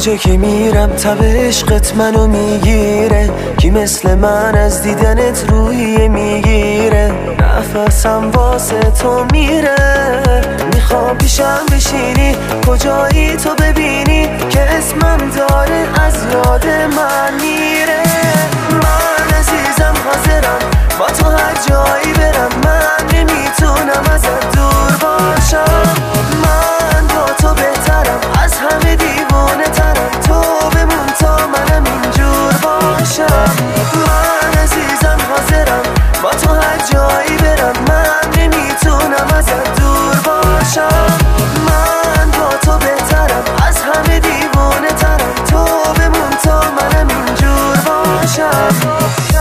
جا که میرم تب عشقت منو میگیره، کی مثل من از دیدنت روحیه میگیره، نفسم واسه تو میره، میخوام پیشم بشینی، کجایی تو ببینی که اسمم داره از یاد من میره. من عزیزم حاضرم با تو هر جایی برم، من نمیتونم ازت دور باشم، من با تو بهترم، از همه دیوانه ترم، تو بمون تا منم اینجور باشم. من عزیزم حاضرم با تو هر جایی برم، من نمیتونم ازت دور باشم، من با تو بهترم، از همه دیوانه ترم، تو بمون تا منم اینجور باشم.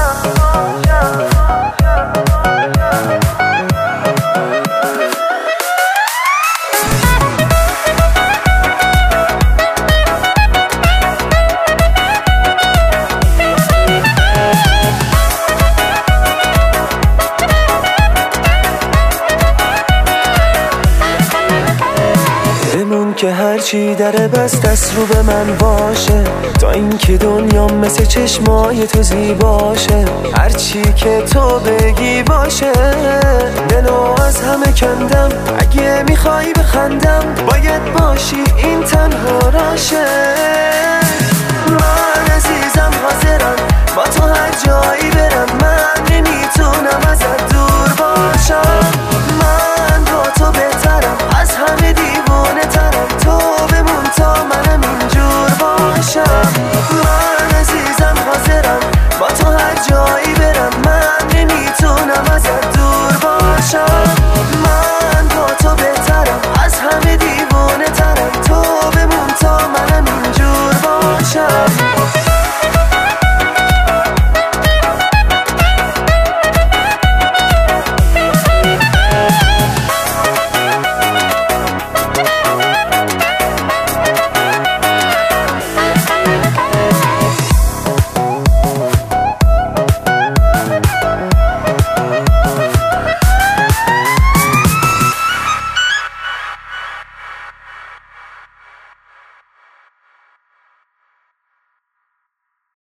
که هرچی دره بست دست رو به من باشه، تا اینکه دنیا مثل چشمای تو زیباشه، هرچی که تو بگی باشه، دلو از همه کندم، اگه میخوای بخندم باید باشی این تنها راشه. من عزیزم حاضرم با تو هر جایی برم، من نمیتونم ازت دور باشم، من با تو بهترم، از همه